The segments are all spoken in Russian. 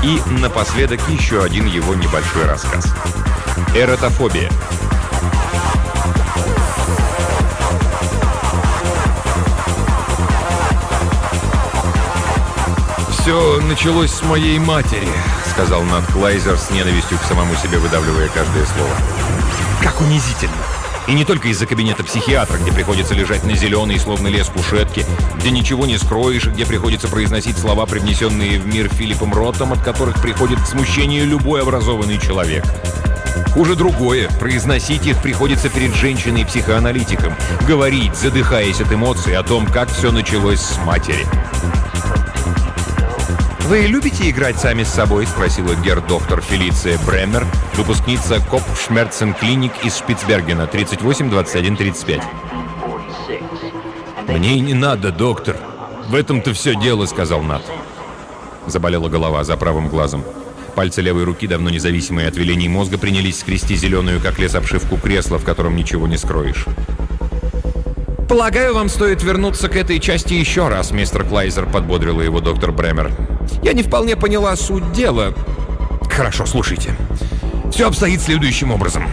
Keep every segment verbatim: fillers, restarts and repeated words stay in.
И напоследок еще один его небольшой рассказ. Эротофобия. «Все началось с моей матери», — сказал Нат Клайзер с ненавистью к самому себе, выдавливая каждое слово. «Как унизительно! И не только из-за кабинета психиатра, где приходится лежать на зеленой, словно лес кушетки, где ничего не скроешь, где приходится произносить слова, привнесенные в мир Филиппом Ротом, от которых приходит к смущению любой образованный человек. Хуже другое. Произносить их приходится перед женщиной-психоаналитиком. Говорить, задыхаясь от эмоций, о том, как все началось с матери». «Вы любите играть сами с собой?» — спросила герр-доктор Фелиция Бреммер, выпускница Копфшмерцен-клиник из Шпицбергена, тридцать восемь двадцать один тридцать пять. «Мне и не надо, доктор. В этом-то все дело», — сказал Нат. Заболела голова за правым глазом. Пальцы левой руки, давно независимые от велений мозга, принялись скрести зеленую, как лес, обшивку кресла, в котором ничего не скроешь. «Полагаю, вам стоит вернуться к этой части еще раз», — мистер Клайзер, подбодрила его доктор Бреммер. «Я не вполне поняла суть дела». «Хорошо, слушайте. Все обстоит следующим образом».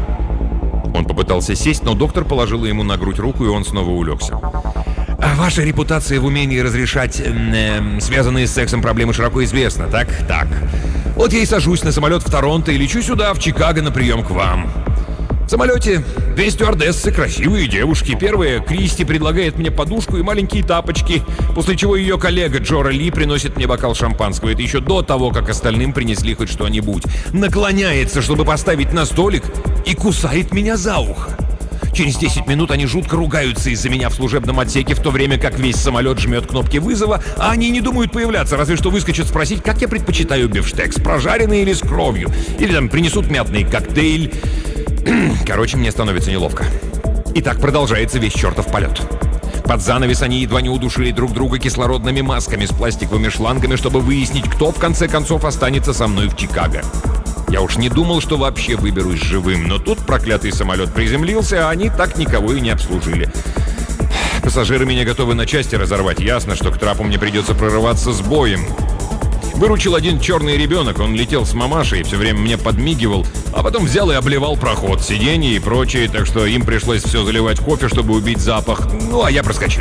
Он попытался сесть, но доктор положила ему на грудь руку, и он снова улегся. «Ваша репутация в умении разрешать э, связанные с сексом проблемы широко известна, так? Так. Вот я и сажусь на самолет в Торонто и лечу сюда, в Чикаго, на прием к вам. В самолете две стюардессы, красивые девушки. Первая, Кристи, предлагает мне подушку и маленькие тапочки, после чего ее коллега Джора Ли приносит мне бокал шампанского. Это еще до того, как остальным принесли хоть что-нибудь. Наклоняется, чтобы поставить на столик, и кусает меня за ухо. Через десять минут они жутко ругаются из-за меня в служебном отсеке, в то время как весь самолет жмет кнопки вызова, а они не думают появляться, разве что выскочат спросить, как я предпочитаю бифштекс, прожаренный или с кровью. Или там принесут мятный коктейль. Короче, мне становится неловко. И так продолжается весь чертов полет. Под занавес они едва не удушили друг друга кислородными масками с пластиковыми шлангами, чтобы выяснить, кто в конце концов останется со мной в Чикаго. Я уж не думал, что вообще выберусь живым, но тут проклятый самолет приземлился, а они так никого и не обслужили. Пассажиры меня готовы на части разорвать. Ясно, что к трапу мне придется прорываться с боем. Выручил один черный ребенок, он летел с мамашей, все время мне подмигивал, а потом взял и обливал проход, сиденье и прочее, так что им пришлось все заливать кофе, чтобы убить запах, ну а я проскочил.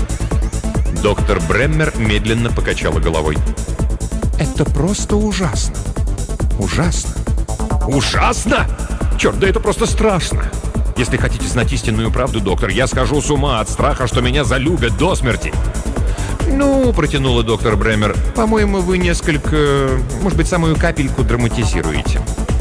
Доктор Бреммер медленно покачала головой. «Это просто ужасно. Ужасно. Ужасно? Черт, да это просто страшно. Если хотите знать истинную правду, доктор, я схожу с ума от страха, что меня залюбят до смерти». «Ну, — протянула доктор Бреммер, — по-моему, вы несколько, может быть, самую капельку драматизируете».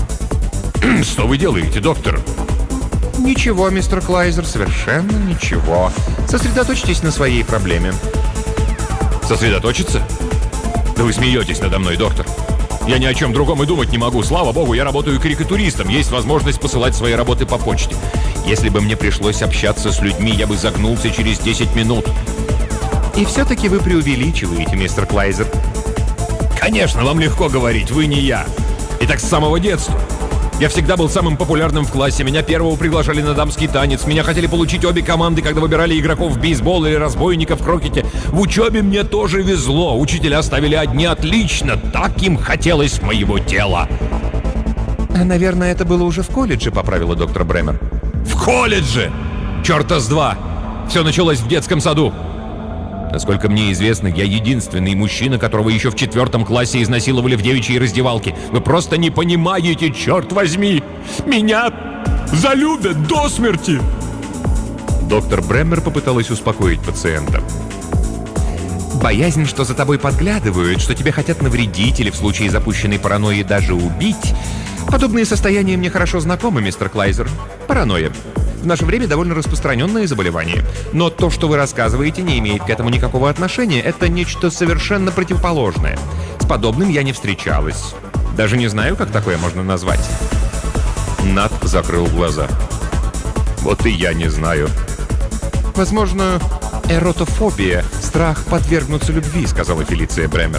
«Что вы делаете, доктор?» «Ничего, мистер Клайзер, совершенно ничего. Сосредоточьтесь на своей проблеме». «Сосредоточиться? Да вы смеетесь надо мной, доктор. Я ни о чем другом и думать не могу. Слава богу, я работаю карикатуристом, есть возможность посылать свои работы по почте. Если бы мне пришлось общаться с людьми, я бы загнулся через десять минут». «И все-таки вы преувеличиваете, мистер Клайзер». «Конечно, вам легко говорить, вы не я. И так с самого детства. Я всегда был самым популярным в классе, меня первого приглашали на дамский танец, меня хотели получить обе команды, когда выбирали игроков в бейсбол или разбойников в крокете. В учебе мне тоже везло, учителя ставили одни отлично, так им хотелось моего тела». «Наверное, это было уже в колледже», — поправила доктор Бреммер. «В колледже? Черта с два! Все началось в детском саду. Насколько мне известно, я единственный мужчина, которого еще в четвертом классе изнасиловали в девичьей раздевалке. Вы просто не понимаете, черт возьми! Меня залюбят до смерти!» Доктор Бреммер попыталась успокоить пациента. «Боязнь, что за тобой подглядывают, что тебе хотят навредить или в случае запущенной паранойи даже убить. Подобные состояния мне хорошо знакомы, мистер Клайзер. Паранойя. В наше время довольно распространенное заболевание. Но то, что вы рассказываете, не имеет к этому никакого отношения. Это нечто совершенно противоположное. С подобным я не встречалась. Даже не знаю, как такое можно назвать». Нат закрыл глаза. «Вот и я не знаю». «Возможно, эротофобия, страх подвергнуться любви», — сказала Фелиция Бреммер.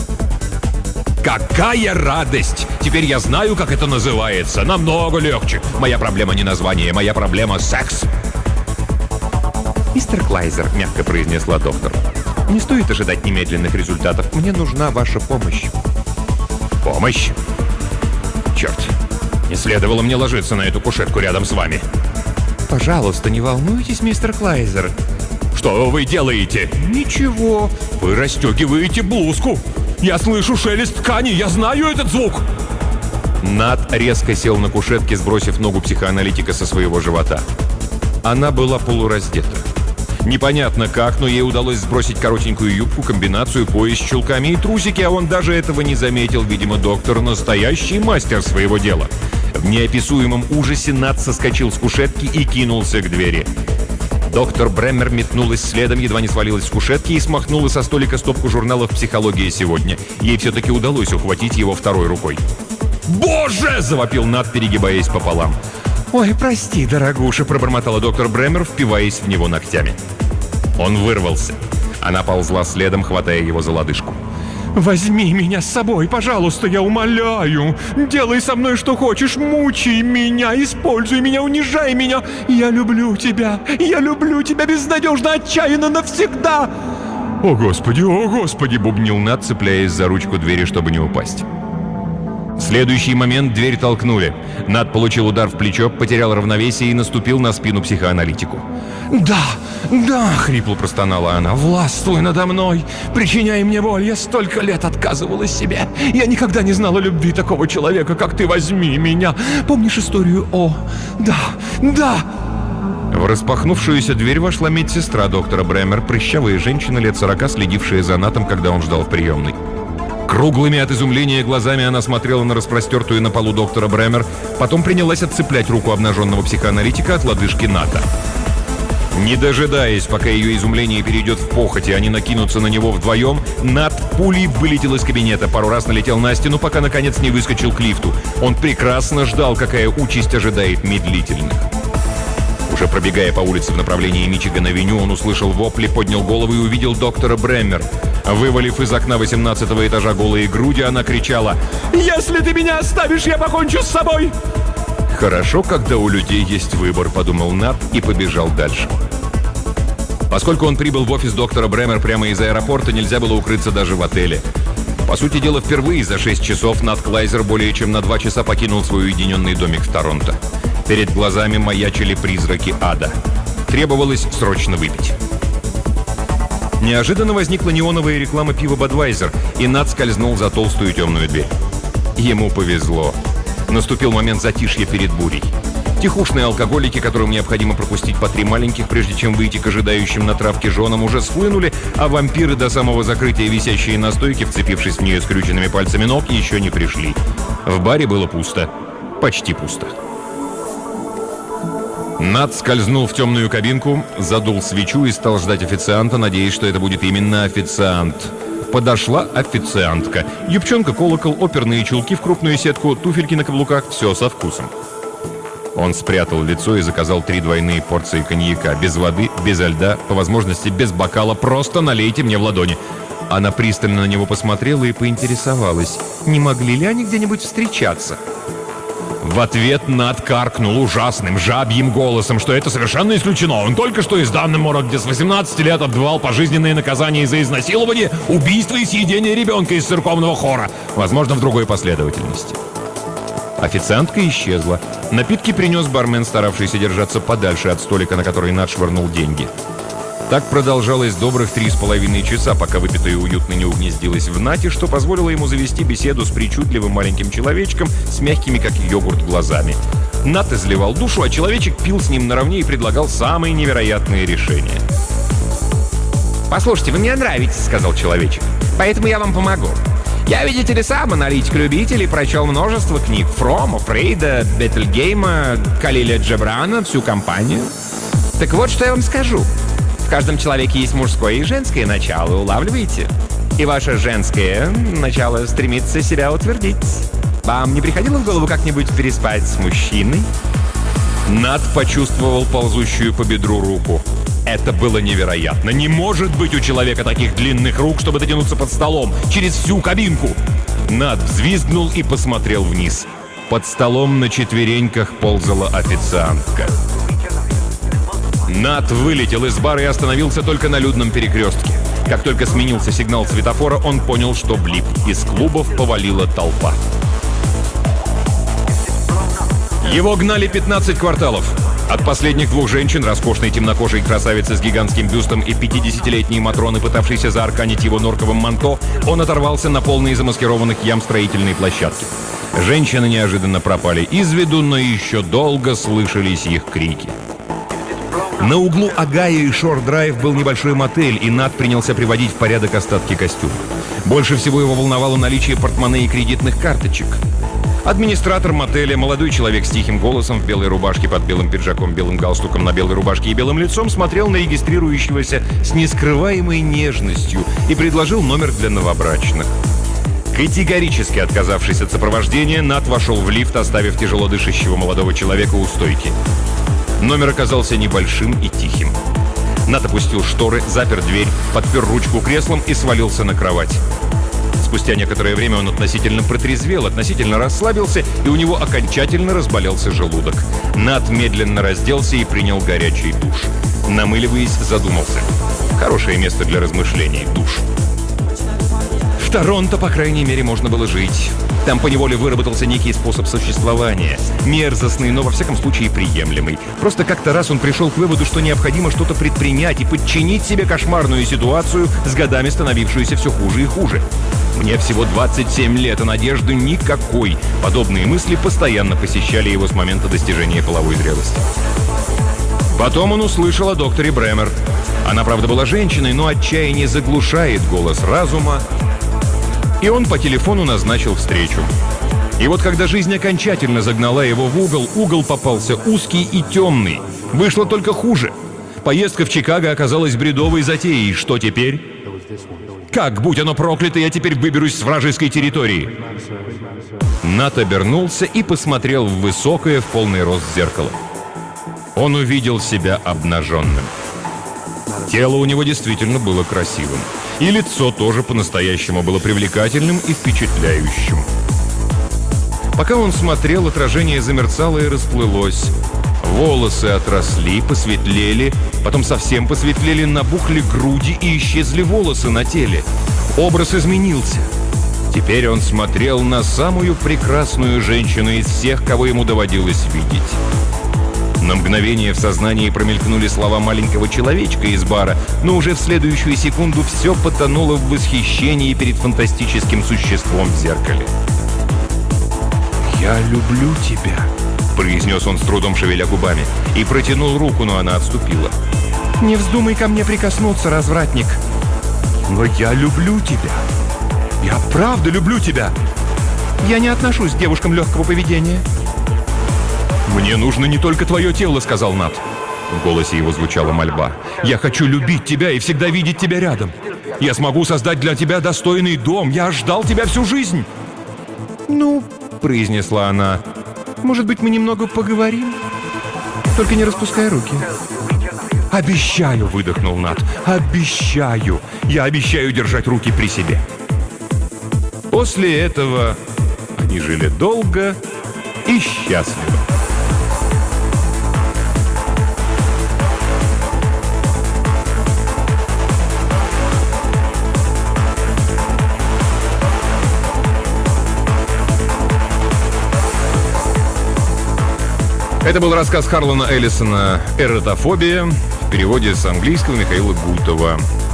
«Какая радость! Теперь я знаю, как это называется. Намного легче. Моя проблема не название, моя проблема — секс». «Мистер Клайзер», — мягко произнесла доктор, — «не стоит ожидать немедленных результатов. Мне нужна ваша помощь». Помощь? Черт, не следовало мне ложиться на эту кушетку рядом с вами. Пожалуйста, не волнуйтесь, мистер Клайзер. Что вы делаете? Ничего. Вы расстегиваете блузку. Я слышу шелест ткани, я знаю этот звук. Нат резко сел на кушетке, сбросив ногу психоаналитика со своего живота. Она была полураздета. Непонятно как, но ей удалось сбросить коротенькую юбку, комбинацию, пояс с чулками и трусики, а он даже этого не заметил. Видимо, доктор настоящий мастер своего дела. В неописуемом ужасе Нат соскочил с кушетки и кинулся к двери. Доктор Бремер метнулась следом, едва не свалилась с кушетки и смахнула со столика стопку журналов «Психология сегодня». Ей все-таки удалось ухватить его второй рукой. «Боже!» — завопил Нат, перегибаясь пополам. «Ой, прости, дорогуша», — пробормотала доктор Бремер, впиваясь в него ногтями. Он вырвался. Она ползла следом, хватая его за лодыжку. «Возьми меня с собой, пожалуйста, я умоляю. Делай со мной что хочешь, мучай меня, используй меня, унижай меня. Я люблю тебя, я люблю тебя безнадежно, отчаянно, навсегда!» «О, Господи, о, Господи!» — бубнил Нат, цепляясь за ручку двери, чтобы не упасть. В следующий момент дверь толкнули. Нат получил удар в плечо, потерял равновесие и наступил на спину психоаналитику. «Да, да!» — хрипло простонала она. «Властвуй надо мной! Причиняй мне боль! Я столько лет отказывалась себе! Я никогда не знала любви такого человека, как ты! Возьми меня! Помнишь историю о... Да, да!» В распахнувшуюся дверь вошла медсестра доктора Бремер, прыщавая женщина лет сорока, следившая за Натом, когда он ждал в приемной. Круглыми от изумления глазами она смотрела на распростертую на полу доктора Бремер, потом принялась отцеплять руку обнаженного психоаналитика от лодыжки Ната. Не дожидаясь, пока ее изумление перейдет в похоть, и они накинутся на него вдвоем, Нат пулей вылетел из кабинета, пару раз налетел на стену, пока наконец не выскочил к лифту. Он прекрасно ждал, какая участь ожидает медлительных. Уже пробегая по улице в направлении Мичиган-авеню, он услышал вопли, поднял голову и увидел доктора Бремер. Вывалив из окна восемнадцатого этажа голые груди, она кричала: «Если ты меня оставишь, я покончу с собой!» «Хорошо, когда у людей есть выбор», — подумал Нат и побежал дальше. Поскольку он прибыл в офис доктора Бремер прямо из аэропорта, нельзя было укрыться даже в отеле. По сути дела, впервые за шесть часов Нат Клайзер более чем на два часа покинул свой уединенный домик в Торонто. Перед глазами маячили призраки ада. Требовалось срочно выпить. Неожиданно возникла неоновая реклама пива «Бадвайзер», и Нат скользнул за толстую темную дверь. Ему повезло. Наступил момент затишья перед бурей. Тихушные алкоголики, которым необходимо пропустить по три маленьких, прежде чем выйти к ожидающим на травке женам, уже схлынули, а вампиры до самого закрытия, висящие на стойке, вцепившись в нее скрюченными пальцами ног, еще не пришли. В баре было пусто. Почти пусто. Нат скользнул в темную кабинку, задул свечу и стал ждать официанта, надеясь, что это будет именно официант. Подошла официантка. Юбчонка-колокол, оперные чулки в крупную сетку, туфельки на каблуках — все со вкусом. Он спрятал лицо и заказал три двойные порции коньяка. Без воды, без льда, по возможности без бокала. Просто налейте мне в ладони. Она пристально на него посмотрела и поинтересовалась, не могли ли они где-нибудь встречаться. В ответ Нат каркнул ужасным жабьим голосом, что это совершенно исключено. Он только что из Даннемора, где с восемнадцати лет отбывал пожизненные наказания за изнасилование, убийство и съедение ребенка из церковного хора. Возможно, в другой последовательности. Официантка исчезла. Напитки принес бармен, старавшийся держаться подальше от столика, на который Нат швырнул деньги. Так продолжалось добрых три с половиной часа, пока выпитое уютно не угнездилось в Нате, что позволило ему завести беседу с причудливым маленьким человечком с мягкими, как йогурт, глазами. Нат изливал душу, а человечек пил с ним наравне и предлагал самые невероятные решения. «Послушайте, вы мне нравитесь», — сказал человечек. «Поэтому я вам помогу. Я, видите ли, сам аналитик-любитель и прочел множество книг Фрома, Фрейда, Бетельгейма, Калиля Джебрана, всю компанию. Так вот, что я вам скажу. В каждом человеке есть мужское и женское начало, улавливаете? И ваше женское начало стремится себя утвердить. Вам не приходило в голову как-нибудь переспать с мужчиной?» Нат почувствовал ползущую по бедру руку. Это было невероятно. Не может быть у человека таких длинных рук, чтобы дотянуться под столом через всю кабинку. Нат взвизгнул и посмотрел вниз. Под столом на четвереньках ползала официантка. Нат вылетел из бара и остановился только на людном перекрестке. Как только сменился сигнал светофора, он понял, что влип. Из клубов повалила толпа. Его гнали пятнадцать кварталов. От последних двух женщин, роскошной темнокожей красавицы с гигантским бюстом и пятидесятилетней Матроны, пытавшейся заарканить его норковым манто, он оторвался на полные замаскированных ям строительной площадки. Женщины неожиданно пропали из виду, но еще долго слышались их крики. На углу Агая и Шор-Драйв был небольшой мотель, и Нат принялся приводить в порядок остатки костюма. Больше всего его волновало наличие портмоне и кредитных карточек. Администратор мотеля, молодой человек с тихим голосом, в белой рубашке под белым пиджаком, белым галстуком на белой рубашке и белым лицом, смотрел на регистрирующегося с нескрываемой нежностью и предложил номер для новобрачных. Категорически отказавшись от сопровождения, Нат вошел в лифт, оставив тяжело дышащего молодого человека у стойки. Номер оказался небольшим и тихим. Нат опустил шторы, запер дверь, подпер ручку креслом и свалился на кровать. Спустя некоторое время он относительно протрезвел, относительно расслабился, и у него окончательно разболелся желудок. Нат медленно разделся и принял горячий душ. Намыливаясь, задумался. Хорошее место для размышлений — душ. В Торонто, по крайней мере, можно было жить. Там поневоле выработался некий способ существования. Мерзостный, но во всяком случае приемлемый. Просто как-то раз он пришел к выводу, что необходимо что-то предпринять и подчинить себе кошмарную ситуацию, с годами становившуюся все хуже и хуже. «Мне всего двадцать семь лет, а надежды никакой». Подобные мысли постоянно посещали его с момента достижения половой зрелости. Потом он услышал о докторе Бремер. Она, правда, была женщиной, но отчаяние заглушает голос разума. И он по телефону назначил встречу. И вот когда жизнь окончательно загнала его в угол, угол попался узкий и темный. Вышло только хуже. Поездка в Чикаго оказалась бредовой затеей. Что теперь? Как, будь оно проклято, я теперь выберусь с вражеской территории? Нат обернулся и посмотрел в высокое, в полный рост зеркало. Он увидел себя обнаженным. Тело у него действительно было красивым. И лицо тоже по-настоящему было привлекательным и впечатляющим. Пока он смотрел, отражение замерцало и расплылось. Волосы отросли, посветлели, потом совсем посветлели, набухли груди и исчезли волосы на теле. Образ изменился. Теперь он смотрел на самую прекрасную женщину из всех, кого ему доводилось видеть. На мгновение в сознании промелькнули слова маленького человечка из бара, но уже в следующую секунду все потонуло в восхищении перед фантастическим существом в зеркале. «Я люблю тебя», — произнес он с трудом, шевеля губами, и протянул руку, но она отступила. «Не вздумай ко мне прикоснуться, развратник». «Но я люблю тебя. Я правда люблю тебя. Я не отношусь к девушкам легкого поведения». «Мне нужно не только твое тело», — сказал Нат. В голосе его звучала мольба. «Я хочу любить тебя и всегда видеть тебя рядом. Я смогу создать для тебя достойный дом. Я ждал тебя всю жизнь». «Ну», — произнесла она, — «может быть, мы немного поговорим? Только не распускай руки». «Обещаю», — выдохнул Нат. «Обещаю. Я обещаю держать руки при себе». После этого они жили долго и счастливо. Это был рассказ Харлана Эллисона «Эротофобия» в переводе с английского Михаила Гутова.